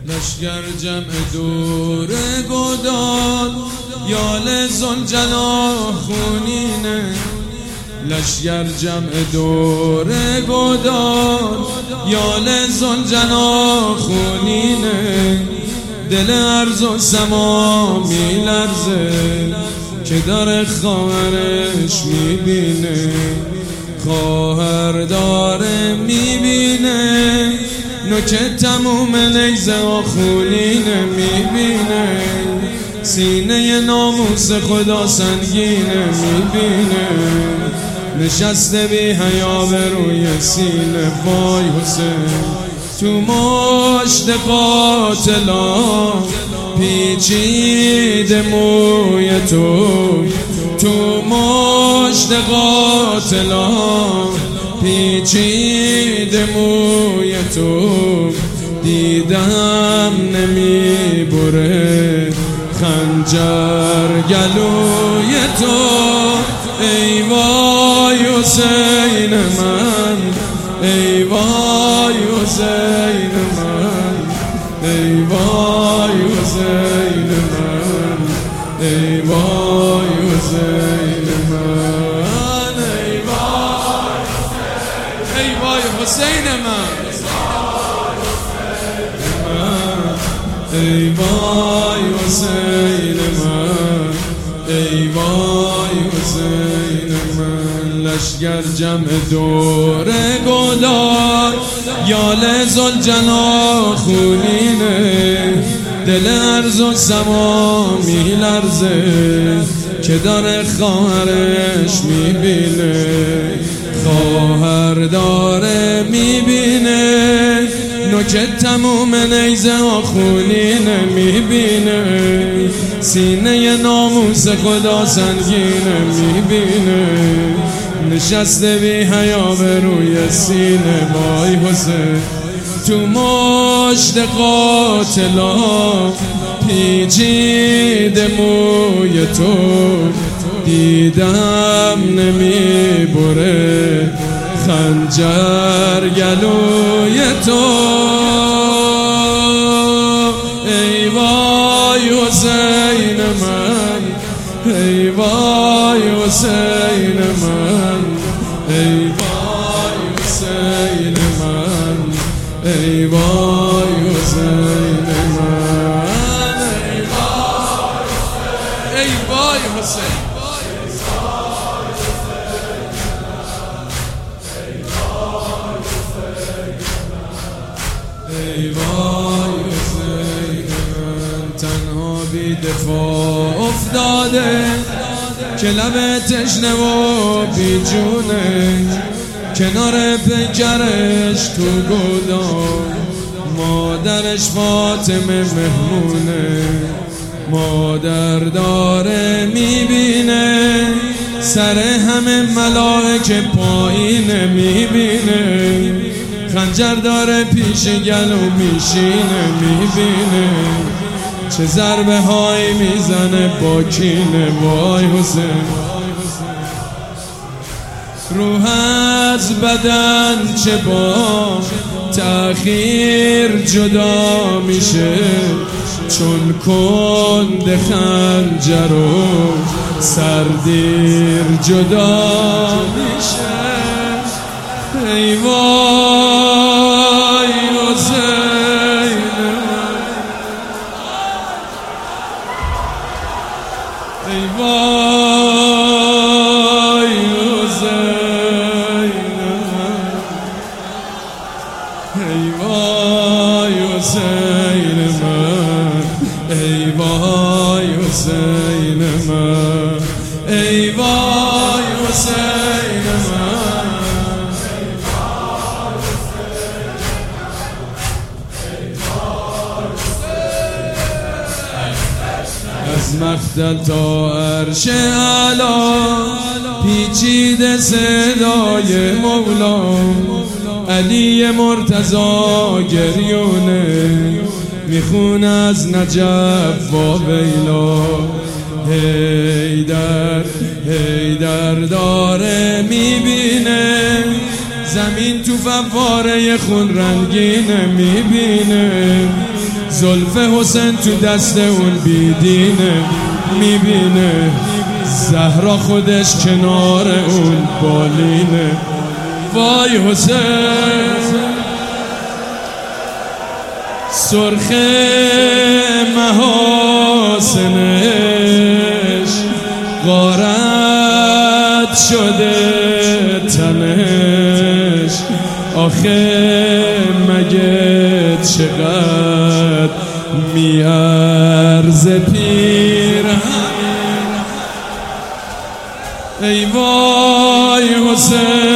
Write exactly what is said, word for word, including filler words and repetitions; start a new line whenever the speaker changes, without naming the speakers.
لشگر جمع دور گودال یال زلجلال خونینه. لشگر جمع دور گودال یال زلجلال خونینه. دل ارض و سما میلرزه که داره خواهرش میبینه. خواهر داره میبینه نوک تموم نیزه و خونینه. میبینه سینه ناموس خدا سنگینه. میبینه نشسته بی حیا به روی سینه. وای حسین تو مشت قاتلا پیچیده موی تو. تو مشت قاتلا پیچیده موی تو. دیدم نمی بره خنجر گلوی تو. ای وای حسین من، ای وای حسین من، ای وای حسین من، ای وای حسین من، ای وای ای وای حسین من، ای وای حسین من، ای وای حسین من. لشگر جمع دور گودال یال زلجلال خونینه. دل ارض و سما میلرزه که داره خواهرش میبینه. خواهر داره میبینه نوک تموم نیزه و خونینه. میبینه سینه ناموس خدا سنگینه. میبینه نشسته بی حیا به روی سینه. وای حسین تو مشت قاتلا پیچیده موی تو. دیدم نمی بره خنجر گلوی تو. ای وای حسین من، ای وای حسین من، ای وای حسین من، ای وای حسین من، ای وای حسین. ای وای حسین من تنها بی دفاع افتاده که لب تشنه و بی جونه. کنار پیکرش تو گودال مادرش فاطمه مهمونه. مادر داره میبینه سر همه ملائکه پایینه. میبینه خنجر داره پیش گلو میشینه. میبینه چه ضربه های میزنه با کینه. وای حسین روح از بدن چه با تأخیر جدا میشه. چون کند خنجر و سردیر جدا میشه. ای وای حسین ای وای حسین ای وای حسین من، ای وای حسین من، ای وای حسین من. از مقتل تا عرش اعلی پیچیده صدای مولا. علی مرتضی گریونه میخونه از نجف و ویلا. حیدر حیدر داره میبینه زمین تو فواره خون رنگینه. میبینه زلف حسین تو دست اون بیدینه، میبینه زهرا خودش کنار اون بالینه. وای حسین سرخ محاسنش غارت شده تنش، آخه مگه چقدر میارز پیرهن. ای وای حسین